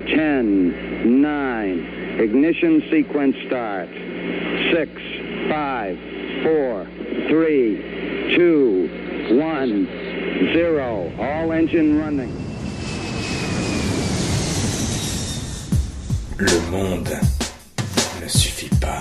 10, 9, ignition sequence start. 6, 5, 4, 3, 2, 1, 0. All engine running. Le monde ne suffit pas.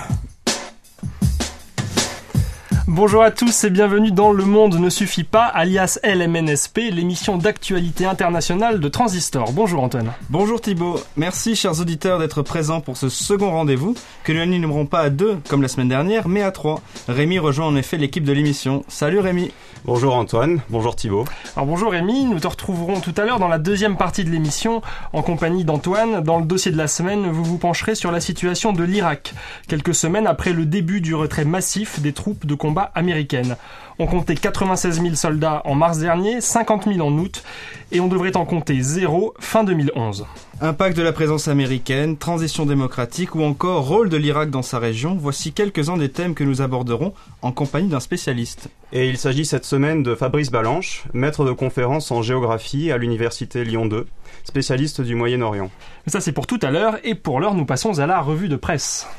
Bonjour à tous et bienvenue dans Le Monde ne suffit pas, alias LMNSP, l'émission d'actualité internationale de Transistor. Bonjour Antoine. Bonjour Thibaut. Merci chers auditeurs d'être présents pour ce second rendez-vous que nous n'animerons pas à 2 comme la semaine dernière, mais à 3. Rémi rejoint en effet l'équipe de l'émission. Salut Rémi. Bonjour Antoine, bonjour Thibaut. Alors bonjour Rémi, nous te retrouverons tout à l'heure dans la deuxième partie de l'émission en compagnie d'Antoine. Dans le dossier de la semaine, vous vous pencherez sur la situation de l'Irak, quelques semaines après le début du retrait massif des troupes de combat américaines. On comptait 96 000 soldats en mars dernier, 50 000 en août, et on devrait en compter 0 fin 2011. Impact de la présence américaine, transition démocratique ou encore rôle de l'Irak dans sa région, voici quelques-uns des thèmes que nous aborderons en compagnie d'un spécialiste. Et il s'agit cette semaine de Fabrice Balanche, maître de conférence en géographie à l'université Lyon 2, spécialiste du Moyen-Orient. Ça c'est pour tout à l'heure, et pour l'heure nous passons à la revue de presse.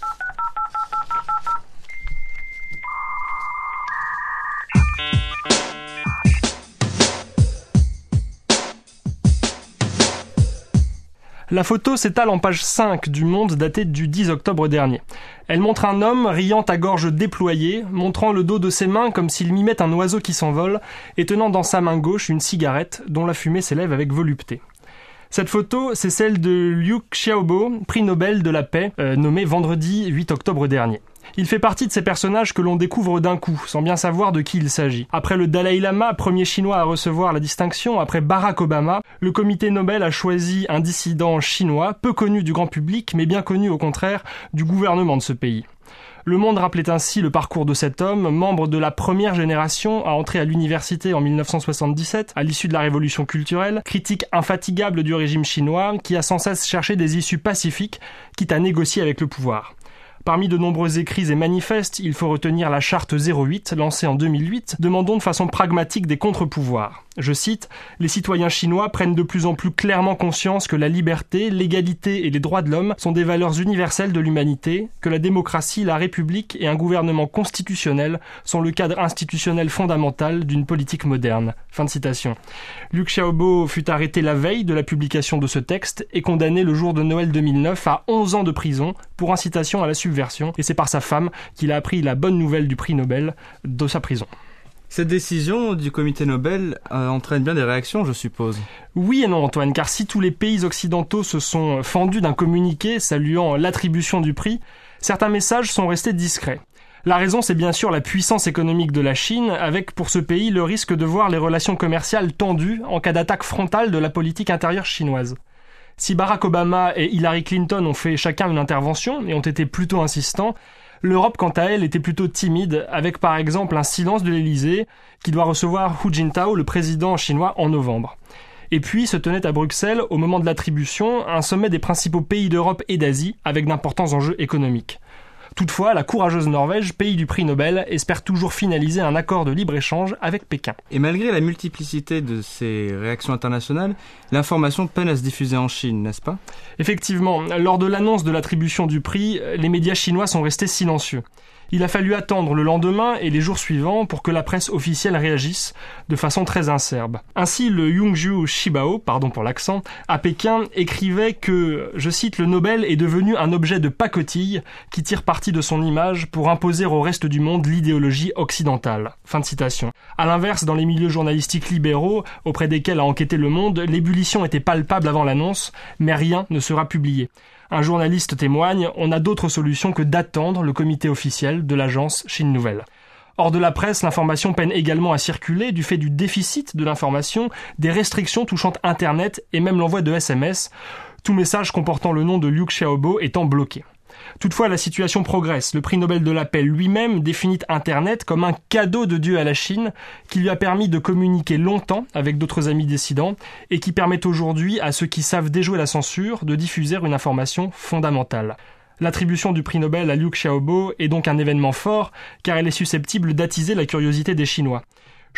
La photo s'étale en page 5 du Monde datée du 10 octobre dernier. Elle montre un homme riant à gorge déployée, montrant le dos de ses mains comme s'il mimait un oiseau qui s'envole et tenant dans sa main gauche une cigarette dont la fumée s'élève avec volupté. Cette photo, c'est celle de Liu Xiaobo, prix Nobel de la paix, nommé vendredi 8 octobre dernier. Il fait partie de ces personnages que l'on découvre d'un coup, sans bien savoir de qui il s'agit. Après le Dalai Lama, premier chinois à recevoir la distinction, après Barack Obama, le comité Nobel a choisi un dissident chinois, peu connu du grand public, mais bien connu au contraire du gouvernement de ce pays. Le Monde rappelait ainsi le parcours de cet homme, membre de la première génération à entrer à l'université en 1977, à l'issue de la révolution culturelle, critique infatigable du régime chinois, qui a sans cesse cherché des issues pacifiques, quitte à négocier avec le pouvoir. Parmi de nombreux écrits et manifestes, il faut retenir la charte 08, lancée en 2008, demandant de façon pragmatique des contre-pouvoirs. Je cite, « Les citoyens chinois prennent de plus en plus clairement conscience que la liberté, l'égalité et les droits de l'homme sont des valeurs universelles de l'humanité, que la démocratie, la république et un gouvernement constitutionnel sont le cadre institutionnel fondamental d'une politique moderne. » Fin de citation. Liu Xiaobo fut arrêté la veille de la publication de ce texte et condamné le jour de Noël 2009 à 11 ans de prison pour incitation à la subversion, et c'est par sa femme qu'il a appris la bonne nouvelle du prix Nobel de sa prison. Cette décision du comité Nobel entraîne bien des réactions, je suppose. Oui et non, Antoine, car si tous les pays occidentaux se sont fendus d'un communiqué saluant l'attribution du prix, certains messages sont restés discrets. La raison, c'est bien sûr la puissance économique de la Chine, avec pour ce pays le risque de voir les relations commerciales tendues en cas d'attaque frontale de la politique intérieure chinoise. Si Barack Obama et Hillary Clinton ont fait chacun une intervention et ont été plutôt insistants, l'Europe, quant à elle, était plutôt timide, avec par exemple un silence de l'Elysée, qui doit recevoir Hu Jintao, le président chinois, en novembre. Et puis se tenait à Bruxelles, au moment de l'attribution, un sommet des principaux pays d'Europe et d'Asie, avec d'importants enjeux économiques. Toutefois, la courageuse Norvège, pays du prix Nobel, espère toujours finaliser un accord de libre-échange avec Pékin. Et malgré la multiplicité de ces réactions internationales, l'information peine à se diffuser en Chine, n'est-ce pas ? Effectivement, lors de l'annonce de l'attribution du prix, les médias chinois sont restés silencieux. Il a fallu attendre le lendemain et les jours suivants pour que la presse officielle réagisse de façon très acerbe. Ainsi, le Yongju Shibao, pardon pour l'accent, à Pékin écrivait que, je cite, « Le Nobel est devenu un objet de pacotille qui tire parti de son image pour imposer au reste du monde l'idéologie occidentale. » Fin de citation. À l'inverse, dans les milieux journalistiques libéraux, auprès desquels a enquêté Le Monde, l'ébullition était palpable avant l'annonce, mais rien ne sera publié. Un journaliste témoigne, on n'a d'autre solution que d'attendre le comité officiel de l'agence Chine Nouvelle. Hors de la presse, l'information peine également à circuler du fait du déficit de l'information, des restrictions touchant Internet et même l'envoi de SMS, tout message comportant le nom de Liu Xiaobo étant bloqué. Toutefois, la situation progresse. Le prix Nobel de la paix lui-même définit Internet comme un cadeau de Dieu à la Chine qui lui a permis de communiquer longtemps avec d'autres amis dissidents et qui permet aujourd'hui à ceux qui savent déjouer la censure de diffuser une information fondamentale. L'attribution du prix Nobel à Liu Xiaobo est donc un événement fort car elle est susceptible d'attiser la curiosité des Chinois.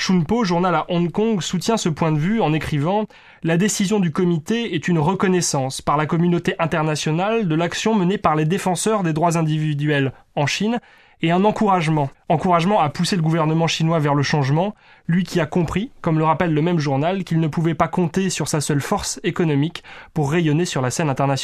Shunpo, journal à Hong Kong, soutient ce point de vue en écrivant « La décision du comité est une reconnaissance par la communauté internationale de l'action menée par les défenseurs des droits individuels en Chine et un encouragement à pousser le gouvernement chinois vers le changement, lui qui a compris, comme le rappelle le même journal, qu'il ne pouvait pas compter sur sa seule force économique pour rayonner sur la scène internationale. »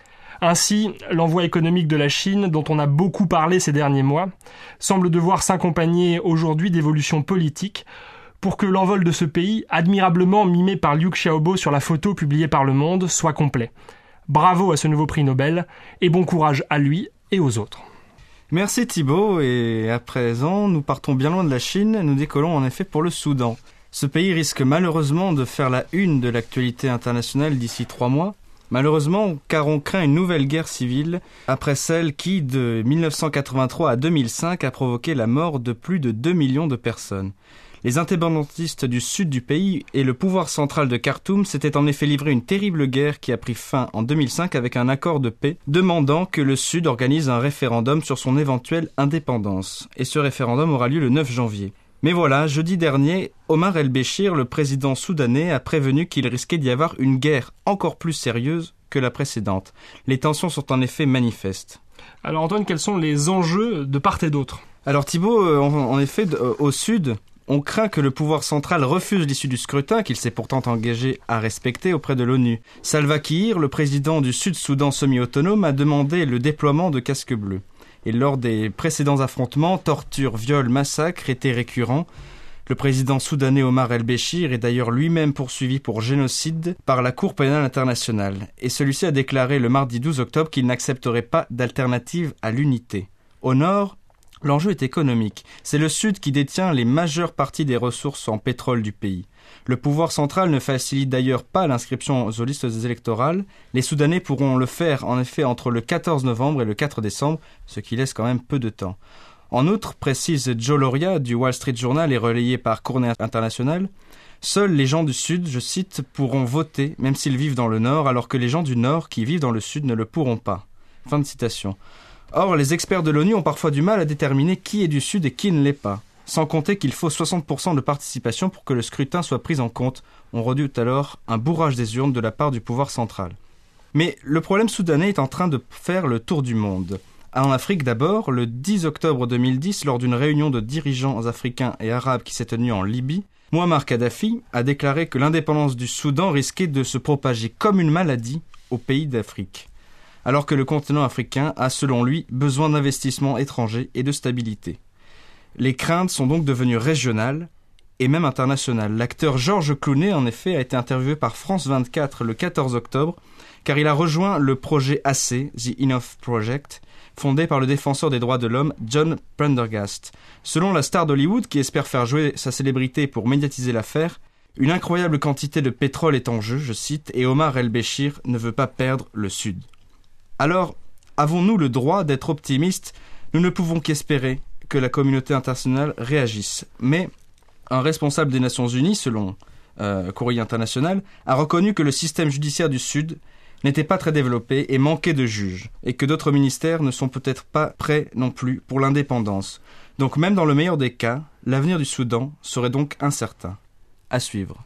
Ainsi, l'envoi économique de la Chine, dont on a beaucoup parlé ces derniers mois, semble devoir s'accompagner aujourd'hui d'évolutions politiques pour que l'envol de ce pays, admirablement mimé par Liu Xiaobo sur la photo publiée par Le Monde, soit complet. Bravo à ce nouveau prix Nobel, et bon courage à lui et aux autres. Merci Thibaut, et à présent, nous partons bien loin de la Chine, nous décollons en effet pour le Soudan. Ce pays risque malheureusement de faire la une de l'actualité internationale d'ici 3 mois. Malheureusement, car on craint une nouvelle guerre civile, après celle qui, de 1983 à 2005, a provoqué la mort de plus de 2 millions de personnes. Les indépendantistes du sud du pays et le pouvoir central de Khartoum s'étaient en effet livré une terrible guerre qui a pris fin en 2005 avec un accord de paix demandant que le Sud organise un référendum sur son éventuelle indépendance. Et ce référendum aura lieu le 9 janvier. Mais voilà, jeudi dernier, Omar el-Béchir, le président soudanais, a prévenu qu'il risquait d'y avoir une guerre encore plus sérieuse que la précédente. Les tensions sont en effet manifestes. Alors Antoine, quels sont les enjeux de part et d'autre ? Alors Thibaut, en effet, au sud, on craint que le pouvoir central refuse l'issue du scrutin qu'il s'est pourtant engagé à respecter auprès de l'ONU. Salva Kiir, le président du Sud-Soudan semi-autonome, a demandé le déploiement de casques bleus. Et lors des précédents affrontements, tortures, viols, massacres étaient récurrents. Le président soudanais Omar el-Béchir est d'ailleurs lui-même poursuivi pour génocide par la Cour pénale internationale. Et celui-ci a déclaré le mardi 12 octobre qu'il n'accepterait pas d'alternative à l'unité. Au nord, l'enjeu est économique. C'est le Sud qui détient les majeures parties des ressources en pétrole du pays. Le pouvoir central ne facilite d'ailleurs pas l'inscription aux listes électorales. Les Soudanais pourront le faire en effet entre le 14 novembre et le 4 décembre, ce qui laisse quand même peu de temps. En outre, précise Joe Loria du Wall Street Journal et relayé par Cournet International, seuls les gens du Sud, je cite, pourront voter même s'ils vivent dans le Nord, alors que les gens du Nord qui vivent dans le Sud ne le pourront pas. Fin de citation. Or, les experts de l'ONU ont parfois du mal à déterminer qui est du Sud et qui ne l'est pas. Sans compter qu'il faut 60% de participation pour que le scrutin soit pris en compte. On redoute alors un bourrage des urnes de la part du pouvoir central. Mais le problème soudanais est en train de faire le tour du monde. En Afrique d'abord, le 10 octobre 2010, lors d'une réunion de dirigeants africains et arabes qui s'est tenue en Libye, Mouammar Kadhafi a déclaré que l'indépendance du Soudan risquait de se propager comme une maladie aux pays d'Afrique. Alors que le continent africain a, selon lui, besoin d'investissements étrangers et de stabilité. Les craintes sont donc devenues régionales et même internationales. L'acteur Georges Clooney, en effet, a été interviewé par France 24 le 14 octobre, car il a rejoint le projet AC, The Enough Project, fondé par le défenseur des droits de l'homme John Prendergast. Selon la star d'Hollywood, qui espère faire jouer sa célébrité pour médiatiser l'affaire, une incroyable quantité de pétrole est en jeu, je cite, et Omar el-Béchir ne veut pas perdre le Sud. Alors, avons-nous le droit d'être optimistes ? Nous ne pouvons qu'espérer que la communauté internationale réagisse. Mais un responsable des Nations Unies, selon Courrier International, a reconnu que le système judiciaire du Sud n'était pas très développé et manquait de juges, et que d'autres ministères ne sont peut-être pas prêts non plus pour l'indépendance. Donc même dans le meilleur des cas, l'avenir du Soudan serait donc incertain. À suivre.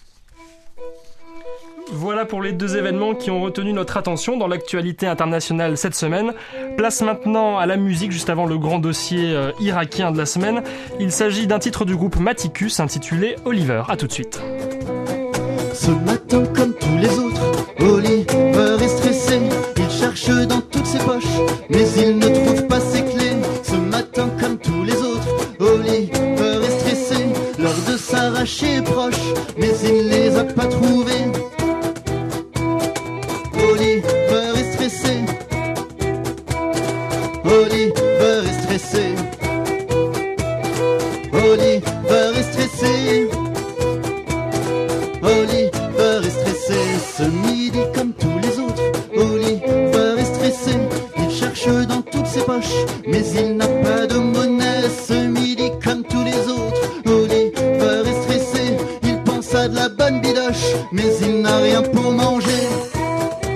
Voilà pour les deux événements qui ont retenu notre attention dans l'actualité internationale cette semaine. Place maintenant à la musique juste avant le grand dossier irakien de la semaine. Il s'agit d'un titre du groupe Maticus intitulé Oliver. À tout de suite. Ce matin comme tous les autres, Oliver est stressé. Il cherche dans toutes ses poches, mais il ne trouve pas ses clés. Ce matin comme tous les autres, Oliver est stressé. L'heure de s'arracher est proche, mais il ne les a pas trouvés. Oliver est stressé. Oliver est stressé. Oliver est stressé. Oliver est stressé. Ce midi comme tous les autres, Oliver est stressé. Il cherche dans toutes ses poches, mais il n'a pas de monnaie. Ce midi comme tous les autres, Oliver est stressé. Il pense à de la bonne bidoche, mais il n'a rien pour manger.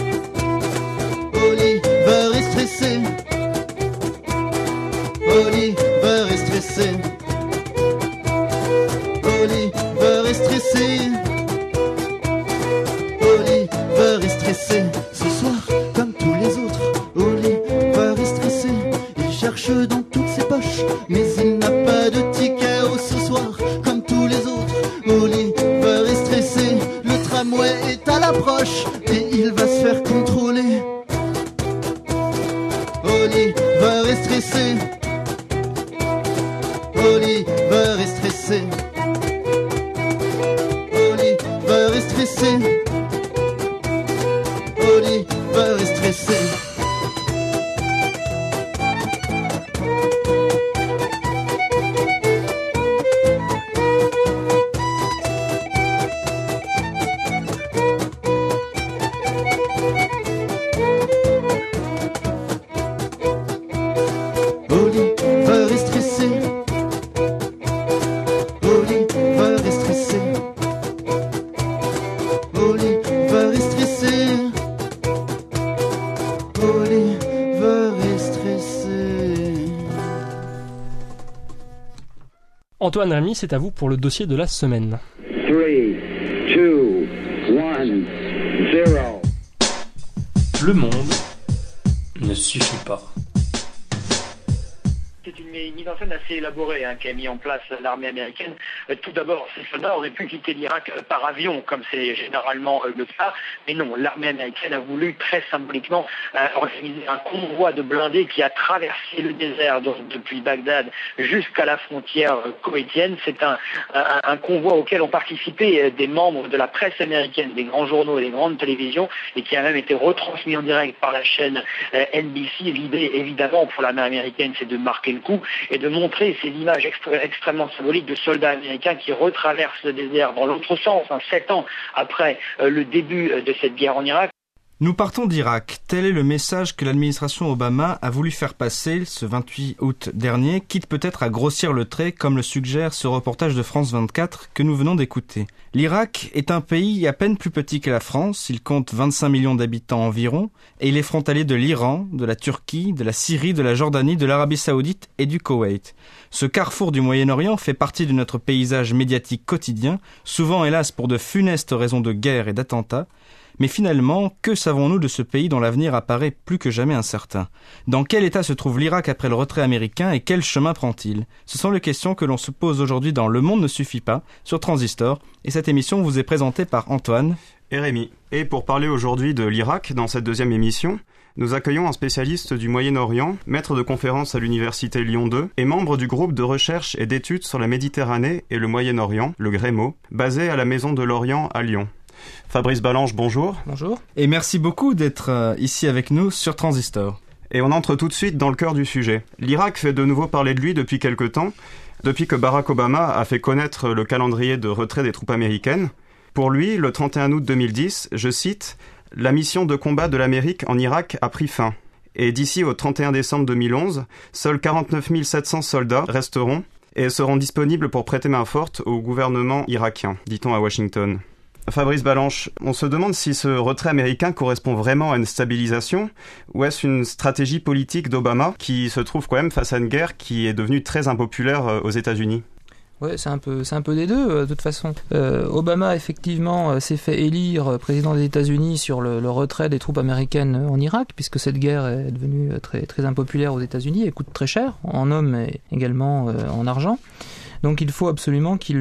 Oliver est stressé. Oliver stressé. Oliver est stressé. Oliver est stressé. Antoine Rémy, c'est à vous pour le dossier de la semaine. 3, 2, 1, 0. Le monde ne suffit pas. C'est une mise en scène assez élaborée qu'a mis en place l'armée américaine. Tout d'abord, ces soldats auraient pu quitter l'Irak par avion, comme c'est généralement le cas. Mais non, l'armée américaine a voulu très symboliquement organiser un convoi de blindés qui a traversé le désert depuis Bagdad jusqu'à la frontière koweïtienne. C'est un convoi auquel ont participé des membres de la presse américaine, des grands journaux et des grandes télévisions, et qui a même été retransmis en direct par la chaîne NBC. L'idée, évidemment, pour l'armée américaine, c'est de marquer le coup et de montrer ces images extrêmement symboliques de soldats américains qui retraversent le désert dans l'autre sens, 7 ans après le début de cette guerre en Irak. Nous partons d'Irak. Tel est le message que l'administration Obama a voulu faire passer ce 28 août dernier, quitte peut-être à grossir le trait, comme le suggère ce reportage de France 24 que nous venons d'écouter. L'Irak est un pays à peine plus petit que la France, il compte 25 millions d'habitants environ, et il est frontalier de l'Iran, de la Turquie, de la Syrie, de la Jordanie, de l'Arabie Saoudite et du Koweït. Ce carrefour du Moyen-Orient fait partie de notre paysage médiatique quotidien, souvent hélas pour de funestes raisons de guerre et d'attentats. Mais finalement, que savons-nous de ce pays dont l'avenir apparaît plus que jamais incertain ? Dans quel état se trouve l'Irak après le retrait américain et quel chemin prend-il ? Ce sont les questions que l'on se pose aujourd'hui dans Le Monde ne suffit pas, sur Transistor, et cette émission vous est présentée par Antoine et Rémi. Et pour parler aujourd'hui de l'Irak, dans cette deuxième émission, nous accueillons un spécialiste du Moyen-Orient, maître de conférence à l'université Lyon 2 et membre du groupe de recherche et d'études sur la Méditerranée et le Moyen-Orient, le GREMO, basé à la Maison de l'Orient à Lyon. Fabrice Balanche, bonjour. Bonjour. Et merci beaucoup d'être ici avec nous sur Transistor. Et on entre tout de suite dans le cœur du sujet. L'Irak fait de nouveau parler de lui depuis quelque temps, depuis que Barack Obama a fait connaître le calendrier de retrait des troupes américaines. Pour lui, le 31 août 2010, je cite, « La mission de combat de l'Amérique en Irak a pris fin. Et d'ici au 31 décembre 2011, seuls 49 700 soldats resteront et seront disponibles pour prêter main forte au gouvernement irakien, dit-on à Washington. » Fabrice Balanche, on se demande si ce retrait américain correspond vraiment à une stabilisation ou est-ce une stratégie politique d'Obama qui se trouve quand même face à une guerre qui est devenue très impopulaire aux États-Unis. Ouais, c'est un peu des deux, de toute façon. Obama, effectivement, s'est fait élire président des États-Unis sur le retrait des troupes américaines en Irak, puisque cette guerre est devenue très, très impopulaire aux États-Unis et coûte très cher, en hommes et également en argent. Donc il faut absolument qu'il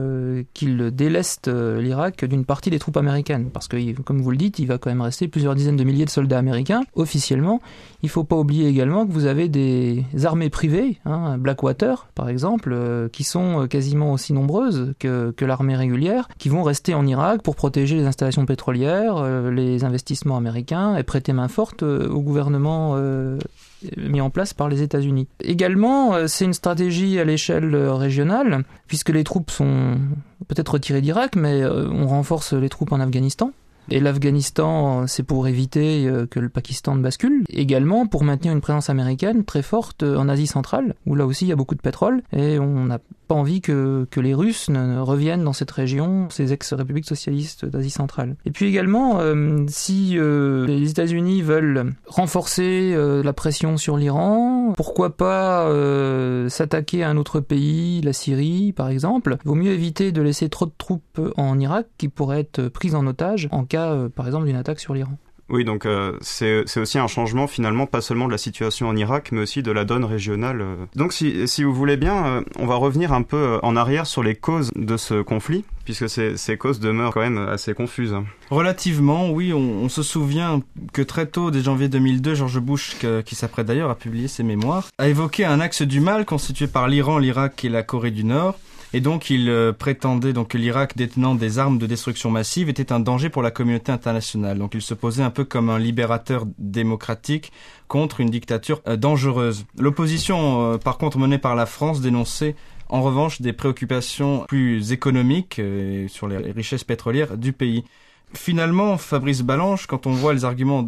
déleste l'Irak d'une partie des troupes américaines, parce que, comme vous le dites, il va quand même rester plusieurs dizaines de milliers de soldats américains, officiellement. Il ne faut pas oublier également que vous avez des armées privées, Blackwater par exemple, qui sont quasiment aussi nombreuses que l'armée régulière, qui vont rester en Irak pour protéger les installations pétrolières, les investissements américains et prêter main forte au gouvernement mis en place par les États-Unis. Également, c'est une stratégie à l'échelle régionale, puisque les troupes sont peut-être retirées d'Irak, mais on renforce les troupes en Afghanistan. Et l'Afghanistan, c'est pour éviter que le Pakistan ne bascule. Également pour maintenir une présence américaine très forte en Asie centrale, où là aussi il y a beaucoup de pétrole, et on n'a pas envie que les Russes ne reviennent dans cette région, ces ex-républiques socialistes d'Asie centrale. Et puis également, si les États-Unis veulent renforcer la pression sur l'Iran, pourquoi pas s'attaquer à un autre pays, la Syrie par exemple. Il vaut mieux éviter de laisser trop de troupes en Irak qui pourraient être prises en otage en cas, par exemple, d'une attaque sur l'Iran. Oui, donc c'est aussi un changement finalement, pas seulement de la situation en Irak, mais aussi de la donne régionale. Donc si vous voulez bien, on va revenir un peu en arrière sur les causes de ce conflit, puisque ces causes demeurent quand même assez confuses. Relativement, oui, on se souvient que très tôt, dès janvier 2002, George Bush, qui s'apprête d'ailleurs à publier ses mémoires, a évoqué un axe du mal constitué par l'Iran, l'Irak et la Corée du Nord, Et donc il prétendait donc que l'Irak détenant des armes de destruction massive était un danger pour la communauté internationale. Donc il se posait un peu comme un libérateur démocratique contre une dictature dangereuse. L'opposition, par contre, menée par la France dénonçait en revanche des préoccupations plus économiques sur les richesses pétrolières du pays. Finalement, Fabrice Balanche, quand on voit les arguments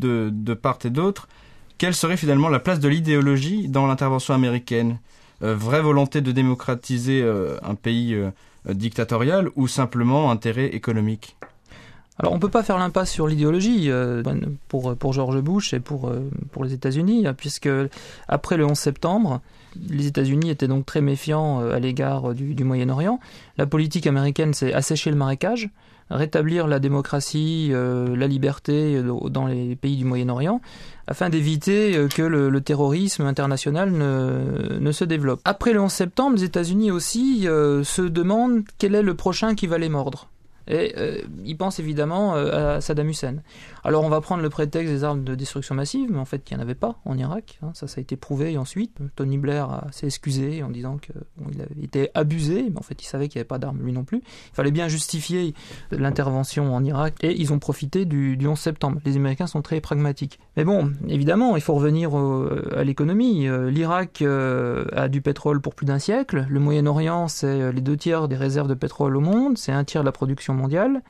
de part et d'autre, quelle serait finalement la place de l'idéologie dans l'intervention américaine ? Vraie volonté de démocratiser un pays dictatorial ou simplement intérêt économique ? Alors on ne peut pas faire l'impasse sur l'idéologie pour George Bush et pour les États-Unis, puisque après le 11 septembre, les États-Unis étaient donc très méfiants à l'égard du Moyen-Orient. La politique américaine, c'est assécher le marécage, rétablir la démocratie, la liberté dans les pays du Moyen-Orient, afin d'éviter que le terrorisme international ne se développe. Après le 11 septembre, les États-Unis aussi se demandent quel est le prochain qui va les mordre. Et ils pensent évidemment à Saddam Hussein. Alors on va prendre le prétexte des armes de destruction massive, mais en fait il n'y en avait pas en Irak. Ça a été prouvé ensuite. Tony Blair s'est excusé en disant qu'il avait été abusé, mais en fait il savait qu'il n'y avait pas d'armes lui non plus. Il fallait bien justifier l'intervention en Irak et ils ont profité du 11 septembre. Les Américains sont très pragmatiques. Mais bon, évidemment, il faut revenir à l'économie. L'Irak a du pétrole pour plus d'un siècle. Le Moyen-Orient, c'est les 2/3 des réserves de pétrole au monde. C'est 1/3 de la production mondiale.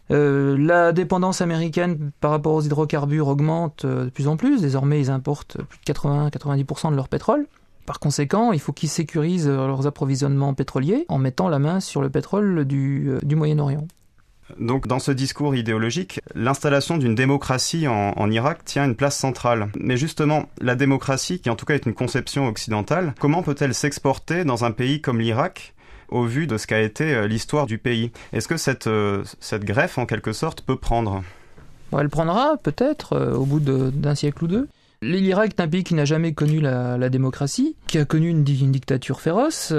La dépendance américaine par rapport aux hydrocarbures augmente de plus en plus. Désormais, ils importent plus de 80-90% de leur pétrole. Par conséquent, il faut qu'ils sécurisent leurs approvisionnements pétroliers en mettant la main sur le pétrole du Moyen-Orient. Donc dans ce discours idéologique, l'installation d'une démocratie en Irak tient une place centrale. Mais justement, la démocratie, qui en tout cas est une conception occidentale, comment peut-elle s'exporter dans un pays comme l'Irak au vu de ce qu'a été l'histoire du pays? Est-ce que cette greffe, en quelque sorte, peut prendre ? Elle prendra, peut-être, au bout d'un siècle ou deux. L'Irak est un pays qui n'a jamais connu la démocratie, qui a connu une dictature féroce.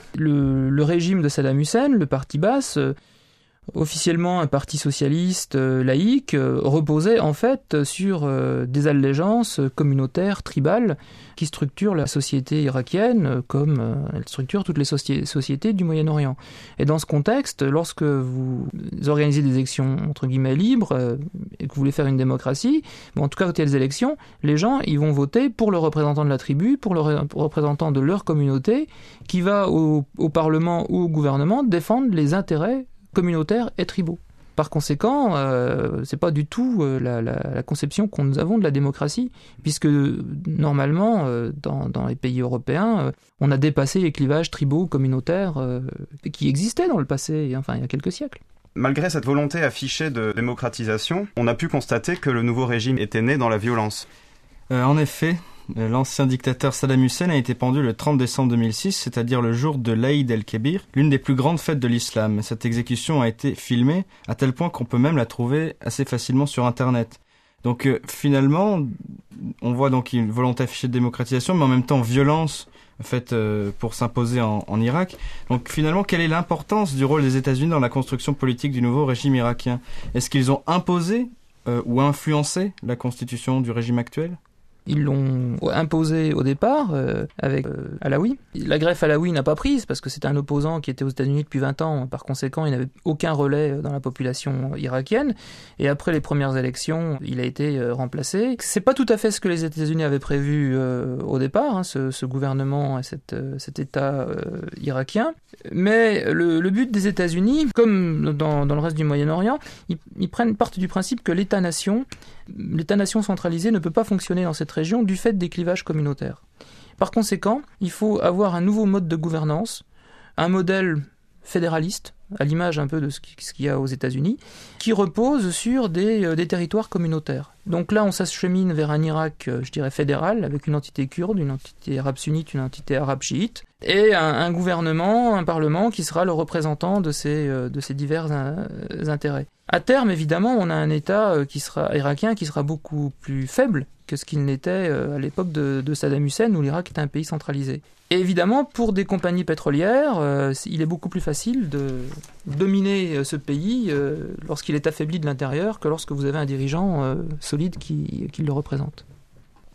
Le régime de Saddam Hussein, le parti Baas, officiellement un parti socialiste laïque, reposait en fait sur des allégeances communautaires, tribales, qui structurent la société irakienne comme elle structure toutes les sociétés du Moyen-Orient. Et dans ce contexte, lorsque vous organisez des élections entre guillemets libres et que vous voulez faire une démocratie, en tout cas quand il y a des élections, les gens ils vont voter pour le représentant de la tribu, pour le représentant de leur communauté, qui va au Parlement ou au gouvernement défendre les intérêts communautaires et tribaux. Par conséquent, c'est pas du tout la conception que nous avons de la démocratie, puisque normalement, dans les pays européens, on a dépassé les clivages tribaux, communautaires, qui existaient dans le passé, il y a quelques siècles. Malgré cette volonté affichée de démocratisation, on a pu constater que le nouveau régime était né dans la violence. En effet, l'ancien dictateur Saddam Hussein a été pendu le 30 décembre 2006, c'est-à-dire le jour de l'Aïd el-Kébir, l'une des plus grandes fêtes de l'islam. Cette exécution a été filmée à tel point qu'on peut même la trouver assez facilement sur Internet. Donc finalement, on voit donc une volonté affichée de démocratisation, mais en même temps violence faite pour s'imposer en Irak. Donc finalement, quelle est l'importance du rôle des États-Unis dans la construction politique du nouveau régime irakien ? Est-ce qu'ils ont imposé ou influencé la constitution du régime actuel ? Ils l'ont imposé au départ avec Alaoui. La greffe Alaoui n'a pas prise parce que c'était un opposant qui était aux États-Unis depuis 20 ans. Par conséquent, il n'avait aucun relais dans la population irakienne. Et après les premières élections, il a été remplacé. C'est pas tout à fait ce que les États-Unis avaient prévu au départ, ce gouvernement et cet État irakien. Mais le but des États-Unis, comme dans le reste du Moyen-Orient, ils partent du principe que l'État-nation centralisé ne peut pas fonctionner dans cette région du fait des clivages communautaires. Par conséquent, il faut avoir un nouveau mode de gouvernance, un modèle fédéraliste, à l'image un peu de ce qu'il y a aux États-Unis, qui repose sur des territoires communautaires. Donc là, on s'achemine vers un Irak, je dirais, fédéral, avec une entité kurde, une entité arabe sunnite, une entité arabe chiite, et un gouvernement, un parlement qui sera le représentant de ces divers intérêts. À terme, évidemment, on a un État irakien qui sera beaucoup plus faible que ce qu'il n'était à l'époque de Saddam Hussein, où l'Irak était un pays centralisé. Et évidemment, pour des compagnies pétrolières, il est beaucoup plus facile de dominer ce pays lorsqu'il est affaibli de l'intérieur que lorsque vous avez un dirigeant solide qui le représente.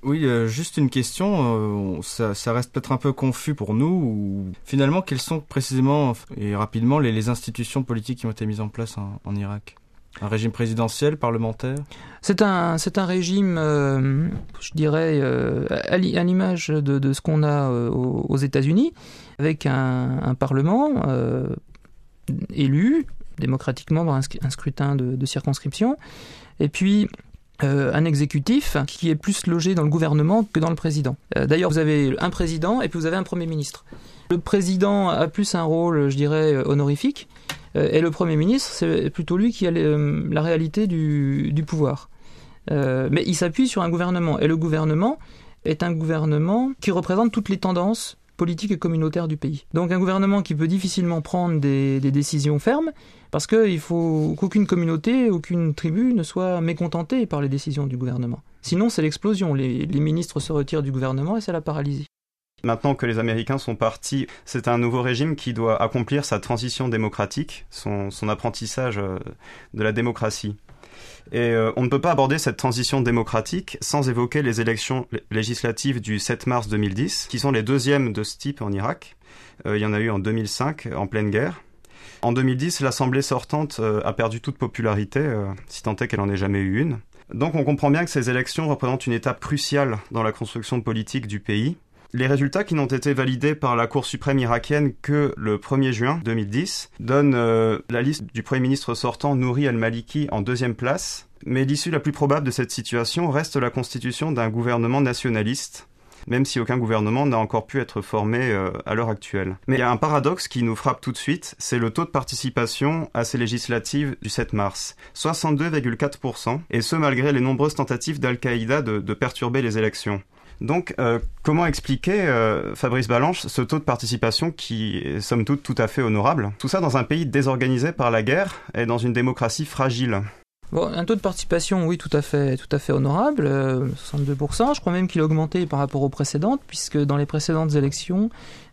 Oui, juste une question, ça reste peut-être un peu confus pour nous. Finalement, quelles sont précisément et rapidement les institutions politiques qui ont été mises en place en Irak ? Un régime présidentiel, parlementaire ? C'est un régime, je dirais, à l'image de ce qu'on a aux États-Unis, avec un parlement élu démocratiquement dans un scrutin de circonscription, et puis un exécutif qui est plus logé dans le gouvernement que dans le président. D'ailleurs, vous avez un président et puis vous avez un premier ministre. Le président a plus un rôle, je dirais, honorifique, et le Premier ministre, c'est plutôt lui qui a la réalité du pouvoir. Mais il s'appuie sur un gouvernement, et le gouvernement est un gouvernement qui représente toutes les tendances politiques et communautaires du pays. Donc un gouvernement qui peut difficilement prendre des décisions fermes, parce qu'il faut qu'aucune communauté, aucune tribu ne soit mécontentée par les décisions du gouvernement. Sinon, c'est l'explosion. Les ministres se retirent du gouvernement et c'est la paralysie. Maintenant que les Américains sont partis, c'est un nouveau régime qui doit accomplir sa transition démocratique, son apprentissage de la démocratie. Et on ne peut pas aborder cette transition démocratique sans évoquer les élections législatives du 7 mars 2010, qui sont les deuxièmes de ce type en Irak. Il y en a eu en 2005, en pleine guerre. En 2010, l'Assemblée sortante a perdu toute popularité, si tant est qu'elle n'en ait jamais eu une. Donc on comprend bien que ces élections représentent une étape cruciale dans la construction politique du pays. Les résultats qui n'ont été validés par la Cour suprême irakienne que le 1er juin 2010 donnent la liste du Premier ministre sortant Nouri al-Maliki en deuxième place. Mais l'issue la plus probable de cette situation reste la constitution d'un gouvernement nationaliste, même si aucun gouvernement n'a encore pu être formé à l'heure actuelle. Mais il y a un paradoxe qui nous frappe tout de suite, c'est le taux de participation à ces législatives du 7 mars. 62,4%, et ce malgré les nombreuses tentatives d'Al-Qaïda de perturber les élections. Donc, comment expliquer, Fabrice Balanche, ce taux de participation qui est somme toute tout à fait honorable ? Tout ça dans un pays désorganisé par la guerre et dans une démocratie fragile. Bon, un taux de participation, oui, tout à fait honorable, 62%. Je crois même qu'il a augmenté par rapport aux précédentes, puisque dans les précédentes élections,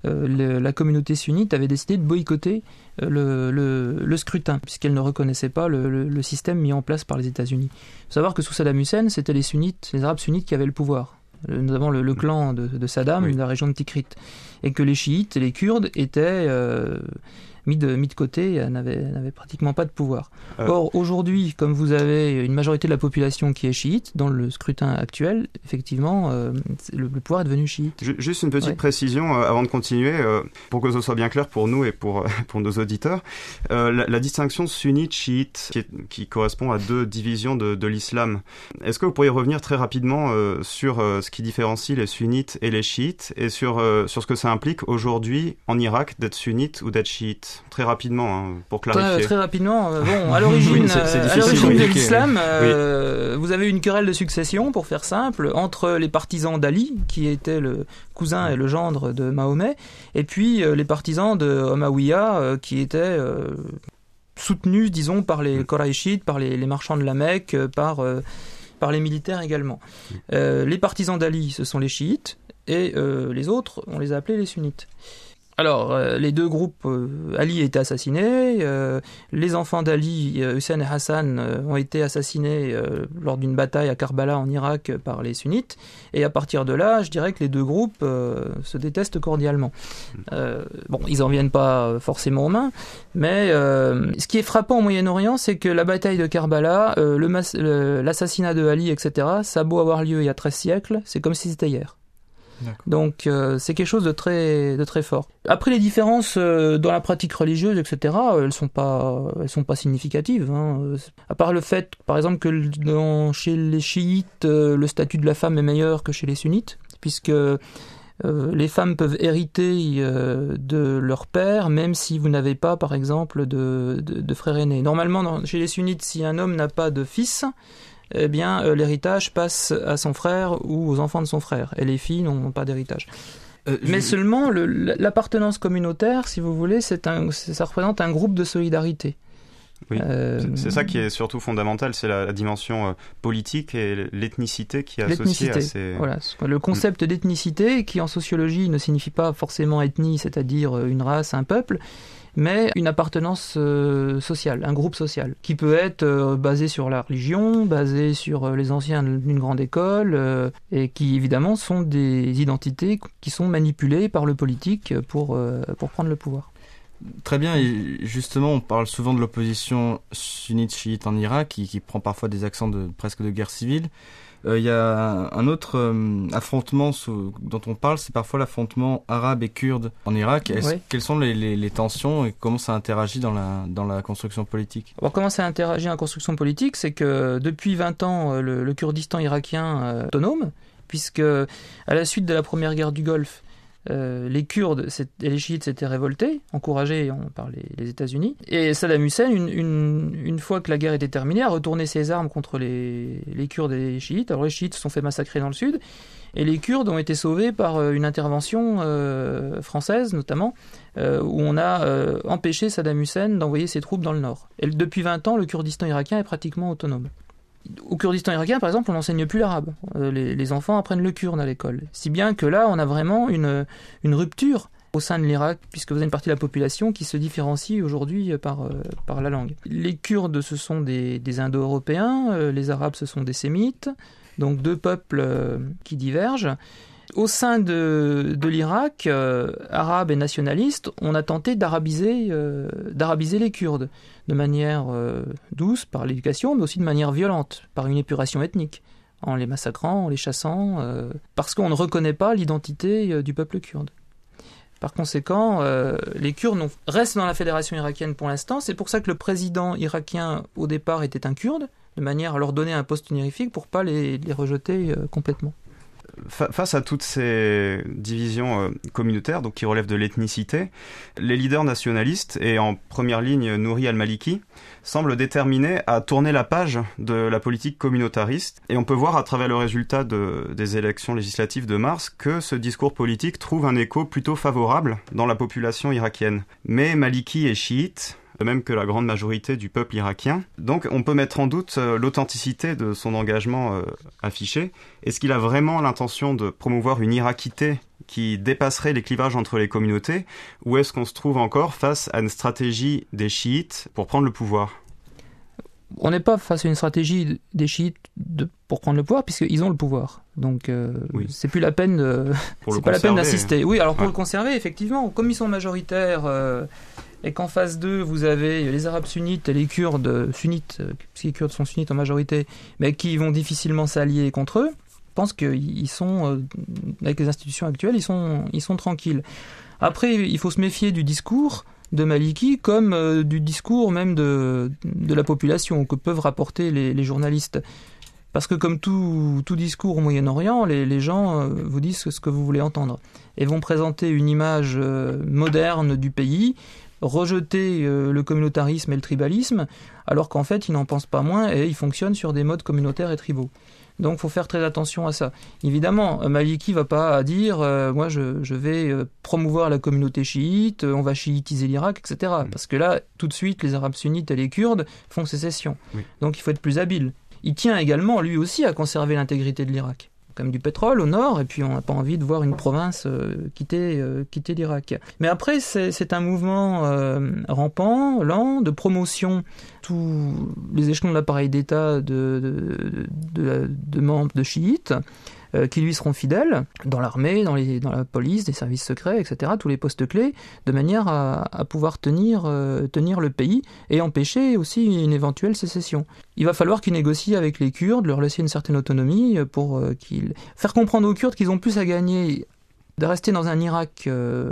la communauté sunnite avait décidé de boycotter le scrutin, puisqu'elle ne reconnaissait pas le système mis en place par les États-Unis. Il faut savoir que sous Saddam Hussein, c'était les Arabes sunnites qui avaient le pouvoir. Nous avons le clan de Saddam, oui, de la région de Tikrit, et que les chiites et les kurdes étaient mis de côté et n'avaient pratiquement pas de pouvoir. Or, aujourd'hui, comme vous avez une majorité de la population qui est chiite, dans le scrutin actuel, effectivement, le pouvoir est devenu chiite. Juste une petite précision avant de continuer, pour que ce soit bien clair pour nous et pour nos auditeurs. La distinction sunnite-chiite, qui correspond à deux divisions de l'islam, est-ce que vous pourriez revenir très rapidement sur ce qui différencie les sunnites et les chiites, et sur ce que ça implique aujourd'hui en Irak d'être sunnite ou d'être chiite ? Très rapidement, hein, pour clarifier. Très rapidement. Bon, à l'origine, de l'islam, vous avez une querelle de succession, pour faire simple, entre les partisans d'Ali, qui étaient le cousin et le gendre de Mahomet, et puis les partisans de Omawiya, qui étaient soutenus, disons, par les Qurayshites, par les marchands de la Mecque, par les militaires également. Les partisans d'Ali, ce sont les chiites, et les autres, on les a appelés les sunnites. Alors, les deux groupes, Ali a été assassiné, les enfants d'Ali, Hussein et Hassan, ont été assassinés lors d'une bataille à Karbala en Irak par les sunnites, et à partir de là, je dirais que les deux groupes se détestent cordialement. Bon, ils n'en viennent pas forcément aux mains, mais ce qui est frappant au Moyen-Orient, c'est que la bataille de Karbala, l'assassinat de Ali, etc., ça a beau avoir lieu il y a 13 siècles, c'est comme si c'était hier. D'accord. Donc c'est quelque chose de très fort. Après, les différences dans la pratique religieuse, etc., elles sont pas significatives, hein. À part le fait, par exemple, que chez les chiites, le statut de la femme est meilleur que chez les sunnites, puisque les femmes peuvent hériter de leur père, même si vous n'avez pas, par exemple, de frère aîné. Normalement, chez les sunnites, si un homme n'a pas de fils, eh bien, l'héritage passe à son frère ou aux enfants de son frère. Et les filles n'ont pas d'héritage. Mais seulement, l'appartenance communautaire, si vous voulez, ça représente un groupe de solidarité. Oui, c'est ça qui est surtout fondamental, c'est la dimension politique et l'ethnicité qui est associée à ces... Voilà, le concept d'ethnicité, qui en sociologie ne signifie pas forcément ethnie, c'est-à-dire une race, un peuple, mais une appartenance sociale, un groupe social, qui peut être basé sur la religion, basé sur les anciens d'une grande école, et qui évidemment sont des identités qui sont manipulées par le politique pour prendre le pouvoir. Très bien, et justement on parle souvent de l'opposition sunnite-chiite en Irak qui prend parfois des accents presque de guerre civile. Il y a un autre affrontement dont on parle, c'est parfois l'affrontement arabe et kurde en Irak. Quelles sont les tensions et comment ça interagit dans la construction politique ? Alors, comment ça interagit dans la construction politique ? C'est que depuis 20 ans, le Kurdistan irakien est autonome, puisque à la suite de la première guerre du Golfe, les Kurdes et les chiites s'étaient révoltés, encouragés par les États-Unis. Et Saddam Hussein, une fois que la guerre était terminée, a retourné ses armes contre les Kurdes et les chiites. Alors les chiites se sont fait massacrer dans le sud, et les Kurdes ont été sauvés par une intervention française, notamment, où on a empêché Saddam Hussein d'envoyer ses troupes dans le nord. Et depuis 20 ans, le Kurdistan irakien est pratiquement autonome. Au Kurdistan irakien, par exemple, on n'enseigne plus l'arabe. Les enfants apprennent le kurde à l'école. Si bien que là, on a vraiment une rupture au sein de l'Irak, puisque vous avez une partie de la population qui se différencie aujourd'hui par la langue. Les Kurdes, ce sont des Indo-Européens, les Arabes, ce sont des Sémites, donc deux peuples qui divergent. Au sein de l'Irak, arabe et nationaliste, on a tenté d'arabiser les Kurdes, de manière douce, par l'éducation, mais aussi de manière violente, par une épuration ethnique, en les massacrant, en les chassant, parce qu'on ne reconnaît pas l'identité du peuple kurde. Par conséquent, les Kurdes restent dans la fédération irakienne pour l'instant. C'est pour ça que le président irakien, au départ, était un Kurde, de manière à leur donner un poste honorifique pour ne pas les rejeter complètement. Face à toutes ces divisions communautaires, donc qui relèvent de l'ethnicité, les leaders nationalistes, et en première ligne Nouri al-Maliki, semblent déterminés à tourner la page de la politique communautariste. Et on peut voir à travers le résultat des élections législatives de mars que ce discours politique trouve un écho plutôt favorable dans la population irakienne. Mais Maliki est chiite, de même que la grande majorité du peuple irakien. Donc on peut mettre en doute l'authenticité de son engagement affiché. Est-ce qu'il a vraiment l'intention de promouvoir une irakité qui dépasserait les clivages entre les communautés, ou est-ce qu'on se trouve encore face à une stratégie des chiites pour prendre le pouvoir ? On n'est pas face à une stratégie des chiites pour prendre le pouvoir, puisqu'ils ont le pouvoir. Donc c'est plus la peine d'insister. Oui, alors pour le conserver, effectivement, comme ils sont majoritaires... et qu'en face d'eux, vous avez les Arabes sunnites et les Kurdes sunnites, puisque les Kurdes sont sunnites en majorité, mais qui vont difficilement s'allier contre eux, je pense qu'ils sont, avec les institutions actuelles, ils sont tranquilles. Après, il faut se méfier du discours de Maliki, comme du discours même de la population, que peuvent rapporter les journalistes. Parce que comme tout discours au Moyen-Orient, les gens vous disent ce que vous voulez entendre, et vont présenter une image moderne du pays, rejeter le communautarisme et le tribalisme, alors qu'en fait, ils n'en pensent pas moins et ils fonctionnent sur des modes communautaires et tribaux. Donc, il faut faire très attention à ça. Évidemment, Maliki ne va pas dire moi, je vais promouvoir la communauté chiite, on va chiitiser l'Irak, etc. Parce que là, tout de suite, les Arabes sunnites et les Kurdes font sécession. Oui. Donc, il faut être plus habile. Il tient également, lui aussi, à conserver l'intégrité de l'Irak. Comme du pétrole au nord, et puis on n'a pas envie de voir une province quitter l'Irak. Mais après, c'est un mouvement rampant, lent, de promotion. Tous les échelons de l'appareil d'État de membres de chiites qui lui seront fidèles, dans l'armée, dans la police, des services secrets, etc., tous les postes clés, de manière à pouvoir tenir le pays et empêcher aussi une éventuelle sécession. Il va falloir qu'ils négocient avec les Kurdes, leur laisser une certaine autonomie pour faire comprendre aux Kurdes qu'ils ont plus à gagner de rester dans un Irak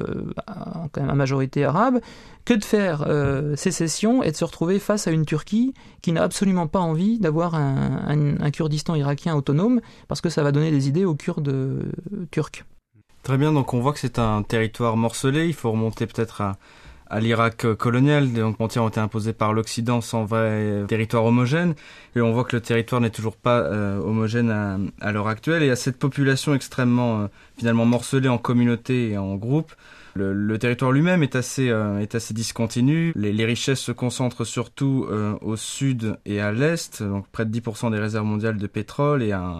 quand même à majorité arabe que de faire sécession et de se retrouver face à une Turquie qui n'a absolument pas envie d'avoir un Kurdistan irakien autonome, parce que ça va donner des idées aux Kurdes turcs. Très bien, donc on voit que c'est un territoire morcelé. Il faut remonter peut-être à l'Irak colonial. Donc, les frontières ont été imposées par l'Occident sans vrai territoire homogène. Et on voit que le territoire n'est toujours pas homogène à l'heure actuelle. Et à cette population extrêmement finalement morcelée en communautés et en groupes, le territoire lui-même est assez discontinu. Les richesses se concentrent surtout au sud et à l'est, donc près de 10% des réserves mondiales de pétrole et un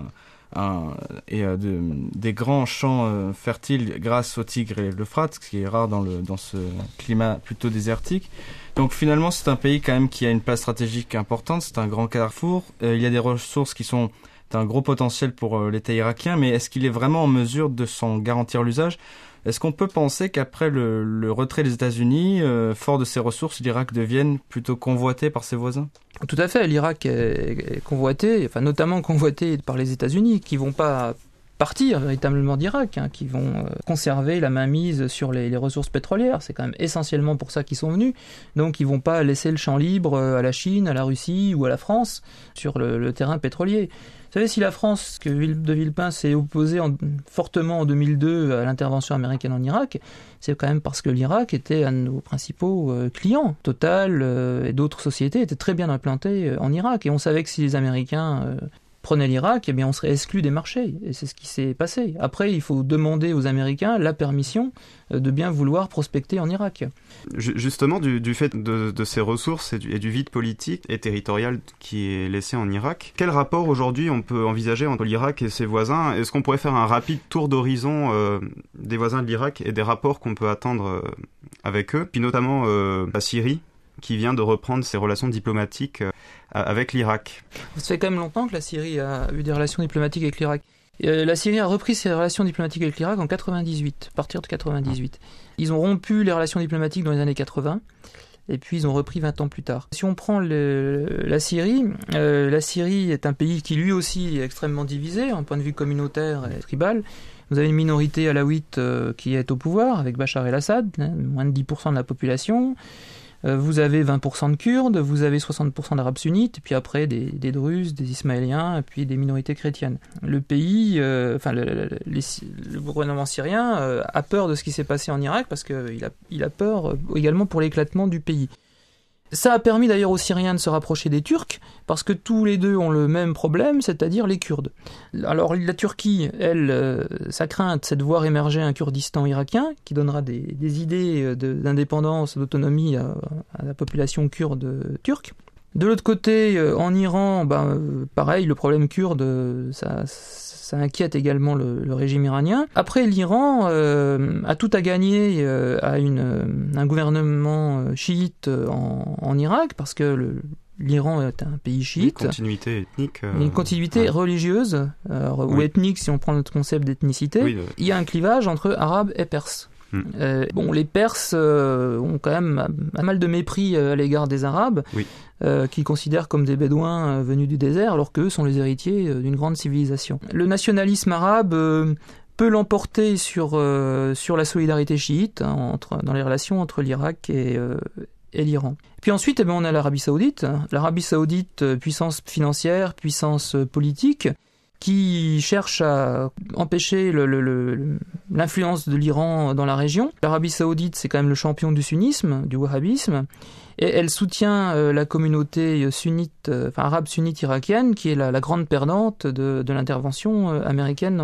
des grands champs fertiles grâce au Tigre et l'Euphrate, ce qui est rare dans ce climat plutôt désertique. Donc finalement, c'est un pays quand même qui a une place stratégique importante, c'est un grand carrefour. Il y a des ressources qui sont d'un gros potentiel pour l'État irakien, mais est-ce qu'il est vraiment en mesure de s'en garantir l'usage ? Est-ce qu'on peut penser qu'après le retrait des États-Unis, fort de ses ressources, l'Irak devienne plutôt convoité par ses voisins ? Tout à fait, l'Irak est convoité, enfin notamment convoité par les États-Unis, qui vont pas partir véritablement d'Irak, qui vont conserver la mainmise sur les ressources pétrolières. C'est quand même essentiellement pour ça qu'ils sont venus. Donc ils vont pas laisser le champ libre à la Chine, à la Russie ou à la France sur le terrain pétrolier. Vous savez, si la France de Villepin s'est opposée fortement en 2002 à l'intervention américaine en Irak, c'est quand même parce que l'Irak était un de nos principaux clients. Total et d'autres sociétés étaient très bien implantées en Irak. Et on savait que si les Américains prenaient l'Irak, eh bien on serait exclus des marchés. Et c'est ce qui s'est passé. Après, il faut demander aux Américains la permission de bien vouloir prospecter en Irak. Justement, du fait de ces ressources et du vide politique et territorial qui est laissé en Irak, quel rapport aujourd'hui on peut envisager entre l'Irak et ses voisins ? Est-ce qu'on pourrait faire un rapide tour d'horizon des voisins de l'Irak et des rapports qu'on peut attendre avec eux ? Puis notamment la Syrie, qui vient de reprendre ses relations diplomatiques avec l'Irak. Ça fait quand même longtemps que la Syrie a eu des relations diplomatiques avec l'Irak. La Syrie a repris ses relations diplomatiques avec l'Irak en 98, à partir de 98. Ils ont rompu les relations diplomatiques dans les années 80, et puis ils ont repris 20 ans plus tard. Si on prend la Syrie est un pays qui lui aussi est extrêmement divisé, en point de vue communautaire et tribal. Vous avez une minorité alawite qui est au pouvoir, avec Bachar el-Assad, moins de 10% de la population. Vous avez 20% de Kurdes, vous avez 60% d'Arabes sunnites, et puis après des Druzes, des Ismaéliens, et puis des minorités chrétiennes. Le pays, le gouvernement syrien a peur de ce qui s'est passé en Irak, parce qu'il a peur également pour l'éclatement du pays. Ça a permis d'ailleurs aux Syriens de se rapprocher des Turcs, parce que tous les deux ont le même problème, c'est-à-dire les Kurdes. Alors la Turquie, elle, sa crainte, c'est de voir émerger un Kurdistan irakien, qui donnera des idées d'indépendance, d'autonomie à la population kurde turque. De l'autre côté, en Iran, pareil, le problème kurde, ça inquiète également le régime iranien. Après, l'Iran a tout à gagner à un gouvernement chiite en Irak, parce que l'Iran est un pays chiite. Une continuité ethnique. Une continuité religieuse, ou ethnique si on prend notre concept d'ethnicité. Oui, il y a un clivage entre arabes et perses. Les Perses ont quand même pas mal de mépris à l'égard des Arabes, qu'ils considèrent comme des Bédouins venus du désert, alors qu'eux sont les héritiers d'une grande civilisation. Le nationalisme arabe peut l'emporter sur la solidarité chiite dans les relations entre l'Irak et l'Iran. Puis ensuite, on a l'Arabie Saoudite. L'Arabie Saoudite, puissance financière, puissance politique, qui cherche à empêcher l'influence de l'Iran dans la région. L'Arabie Saoudite, c'est quand même le champion du sunnisme, du wahhabisme, et elle soutient la communauté sunnite, arabe sunnite irakienne, qui est la grande perdante de l'intervention américaine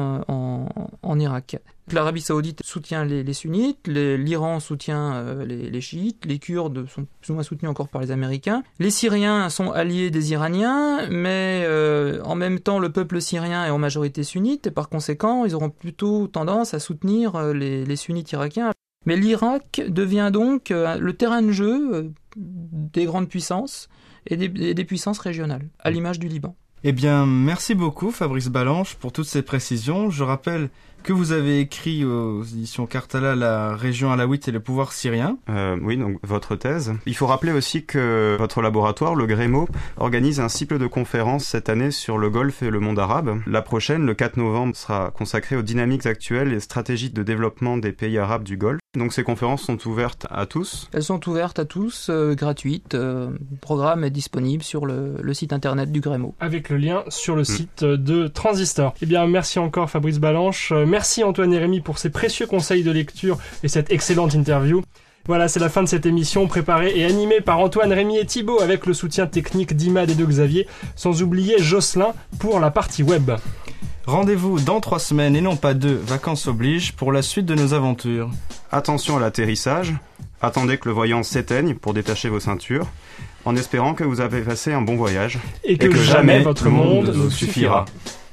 en Irak. L'Arabie Saoudite soutient les sunnites, l'Iran soutient les chiites, les Kurdes sont plus ou moins soutenus encore par les Américains. Les Syriens sont alliés des Iraniens, mais en même temps le peuple syrien est en majorité sunnite, et par conséquent ils auront plutôt tendance à soutenir les sunnites irakiens. Mais l'Irak devient donc le terrain de jeu des grandes puissances et des puissances régionales, à l'image du Liban. Eh bien, merci beaucoup Fabrice Balanche pour toutes ces précisions. Je rappelle que vous avez écrit aux éditions Karthala La région alawite et le pouvoir syrien. Oui, donc votre thèse. Il faut rappeler aussi que votre laboratoire, le Grémo, organise un cycle de conférences cette année sur le Golfe et le monde arabe. La prochaine, le 4 novembre, sera consacrée aux dynamiques actuelles et stratégies de développement des pays arabes du Golfe. Donc ces conférences sont ouvertes à tous ? Elles sont ouvertes à tous, gratuites. Le programme est disponible sur le site internet du Grémo. Avec le lien sur le site de Transistor. Eh bien, merci encore Fabrice Balanche. Merci Antoine et Rémi pour ces précieux conseils de lecture et cette excellente interview. Voilà, c'est la fin de cette émission préparée et animée par Antoine, Rémi et Thibaut avec le soutien technique d'Imad et de Xavier, sans oublier Jocelyn pour la partie web. Rendez-vous dans 3 semaines et non pas 2, vacances oblige, pour la suite de nos aventures. Attention à l'atterrissage, attendez que le voyant s'éteigne pour détacher vos ceintures, en espérant que vous avez passé un bon voyage et que jamais votre monde ne suffira.